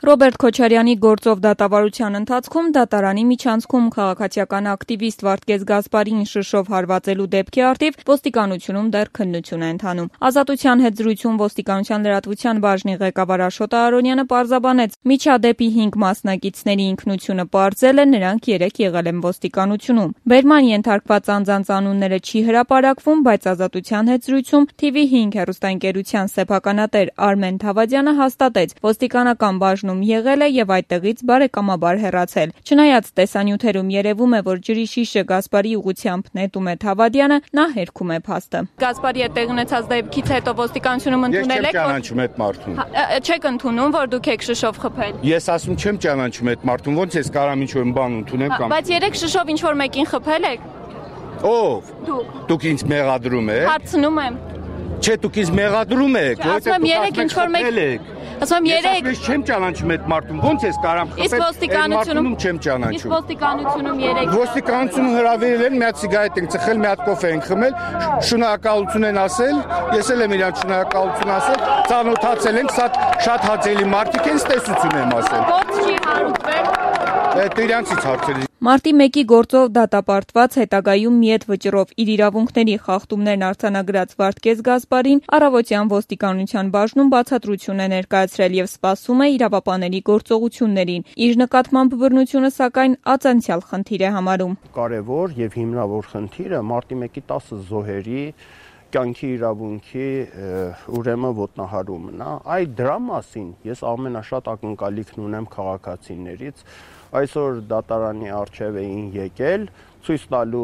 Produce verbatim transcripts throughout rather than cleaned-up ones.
Ռոբերտ Քոչարյանի գործով դատավարության ընթացքում դատարանի միջանցքում քաղաքացիական ակտիվիստ Վարդգես Գասպարին շշով հարվածելու դեպքի առթիվ ոստիկանությունում դեռ քննություն է ընթանում։ Ազատության հետ զրույցում ոստիկանության լրատվության բաժնի ղեկավար Աշոտ Արոնյանը պարզաբանեց, միջադեպի հինգ մասնակիցների ինքնությունը պարզել է, նրանք երեք եղել են ոստիկանությունում։ Բերման ենթարկված անձանց անունները չի հրապարակվում, բայց Ազատության հետ զրույցում թիվի հինգ հեռուստաընկերության սեփականատեր Արմեն Թավադյանը հաստատեց, ոստիկանական բաժնում եղել է եւ այդտեղից բարեկամաբար հեռացել։ Չնայած տեսանյութերում երևում է, որ ջրի շիշը Գասպարի ուղղությամբ նետում է Թավադյանը, նա հերքում է փաստը։ Գասպարի հետ տեղ ունեցած դեպքից հետո ոստիկանությունում ընդունել եք, որ չեմ ճանաչում այդ մարդուն։ Չեք ընդունում, որ դուք եք շշով խփել։ Ես ասում չեմ ճանաչում այդ մարդուն, ոնց ես կարամ ինչ-որ բան ընդունեմ կամ։ Բայց երեք շշով ինչ-որ մեկին խփել եք։ Ով։ Դուք։ Դուք ինձ մեղադրում եք։ Հարցնում եմ։ Չէ, դուք ինձ մեղադրում եք, որովհետեւ դուք երեք ինչ-որ մեկ Ասում եմ երեք Ես չեմ ճանաչում այդ մարդուն, ոնց ես կարամ խփել։ Իսկ ոստիկանությունում չեմ ճանաչում։ Իսկ ոստիկանությունում երեք Ոստիկանությունում հրավիրել են, մի հատ սիգարետ են ծխել, մի հատ կոֆե են խմել, շնորհակալություն են ասել, ես էլ եմ իրանց շնորհակալություն ասել, ծանոթացել ենք, շատ հաճելի մարդիկ են, ստեսություն եմ ասել։ Գործ չի հարուցվել։ Այդ իրանցից հարցրի։ Մարտի մեկի գործով դատապարտված հետագայում միետ վճռով իր իրավունքների խախտումներն արձանագրած Վարդգես Գասպարին առավոտյան ոստիկանության բաժնում բացատրություն է ներկայացրել եւ սպասում է իրավապանելի գործողություններին։ Իր նկատմամբ բռնությունը սակայն ածանցյալ խնդիր է համարում։ Կարևոր եւ հիմնավոր խնդիրը մարտի մեկի տասը զոհերի կյանքի իրավունքի ուրեմն ոտնահարումն է։ Այդ դրա մասին ես ամենաշատ ակնկալիքն ունեմ քաղաքացիներից։ Այսօր դատարանի առջև էին եկել ցույց տալու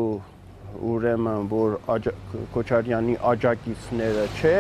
ուրեմն որ Քոչարյանի աջակիցները չէ,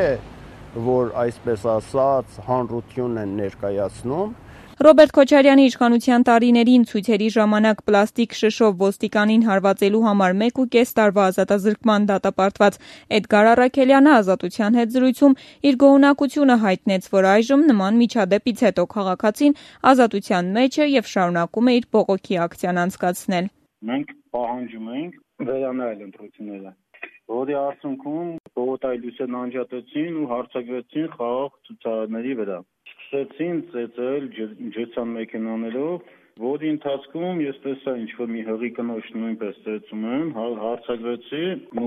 որ այսպես ասած հանրություն են ներկայացնում։ Ռոբերտ Քոչարյանի իշխանության տարիներին ցույցերի ժամանակ պլաստիկ շշով ոստիկանին հարվածելու համար մեկ ու կես տարվա ազատազրկման դատապարտված Էդգար Առաքելյանը Ազատության հետ զրույցում իր գոհունակությունը հայտնեց, որ այժմ նման միջադեպից հետո քաղաքացին ազատության մեջ է եւ շարունակում է իր բողոքի ակցիան անցկացնել։ Մենք պահանջում ենք վերանայել ընտրությունները, որի արդյունքում բողոքայլույսն անջատեցին ու հարձակվեցին խաղաղ ցուցարարների վրա։ Սկսեցին ծեծել ջրցան մեքենաներով, որի ընթացքում ես տեսա ինչ-որ մի հղի կնոջ նույնպես ծեծում են, հարձակվեցի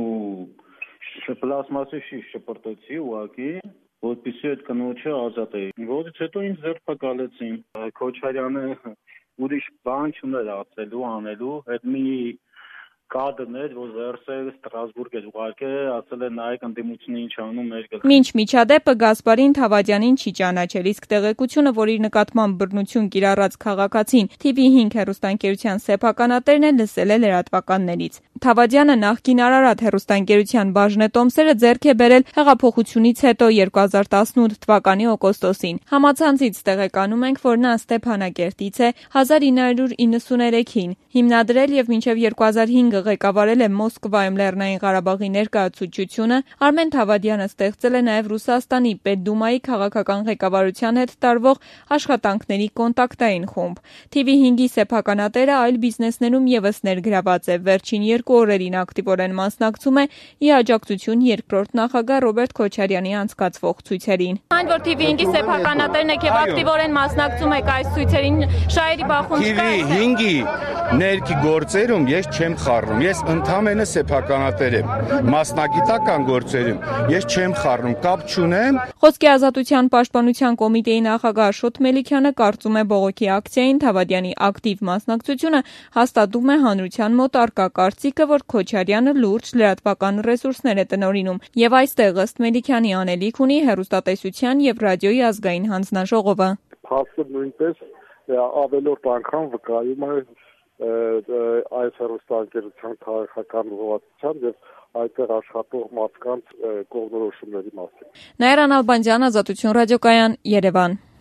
ու պլաստմասի շիշ շպրտեցի ուղղակի, որպեսզի այդ կնոջը ազատեի։ Որից հետո ինձ ձերբակալեցին։ Քոչարյանը ուրիշ բան չուներ ասելու, անելու, այդ մի կադրներ, որ վերսել Ստրասբուրգ է ուղարկել, ասել է նայեք ընդդիմությունը ինչ անում ներկայ։ Մինչ միջադեպը Գասպարին Թավադյանին չի ճանաչել, իսկ տեղեկությունը, որ իր նկատմամբ բռնություն կիրառած քաղաքացին թիվի հինգ հեռուստաընկերության սեփականատերն է, լսել է լրատվականներից։ Թավադյանը նախկին Արարատ հեռուստաընկերության բաժնետոմսերը ձեռք է բերել հեղափոխությունից հետո երկու հազար տասնութ թվականի օգոստոսին։ Համացանցից տեղեկանում ենք, որ նա Ստեփանակերտից է, հազար ինը հարյուր իննսուներեքին հիմնադրել եւ մինչեւ երկու հազար հինգը ղեկավարել է Մոսկվայում Լեռնային Ղարաբաղի ներկայացուցչությունը, Արմեն Թավադյանը ստեղծել է նաև Ռուսաստանի Պետդումայի քաղաքական ղեկավարության հետ տարվող աշխատանքների կոնտակտային խումբ։ թիվի հինգի սեփականատերը այլ բիզնեսներում եւս ներգրաված է, վերջին երկու օրերին ակտիվորեն մասնակցում է ի աջակցություն երկրորդ նախագահ Ռոբերտ Քոչարյանի անցկացվող ցույցերին։ Այն որ թիվի հինգի սեփականատերն եք եւ ակտիվորեն մասնակցում եք այս ցույցերին, Շայերի բախում չկա։ թիվի հինգի ներքի գործերում ես չեմ խառնում, ես ընդհանրապես սեփականատեր եմ, մասնագիտական գործերում ես չեմ խառնում, կապ չունեմ։ Խոսքի ազատության պաշտպանության կոմիտեի նախագահ Աշոտ Մելիքյանը կարծում է բողոքի ակցիային Թավադյանի ակտիվ մասնակցությունը հաստատում է հանրության մոտ առկա կարծիքը, որ Քոչարյանը լուրջ լրատվական ռեսուրսներ է տնօրինում, եւ այստեղ ըստ Մելիքյանի անելիք ունի հեռուստատեսության եւ ռադիոյի ազգային հանձնաժողովը։ Փաստը նույնպես ավելորդ անգամ վկայում է այս հեռուստաընկերության քաղաքական ուղղվածության եւ այդտեղ աշխատող մարդկանց կողմնորոշումների մասին։ Նաիրա Նալբանդյան, Ազատություն ռադիոկայան, Երևան։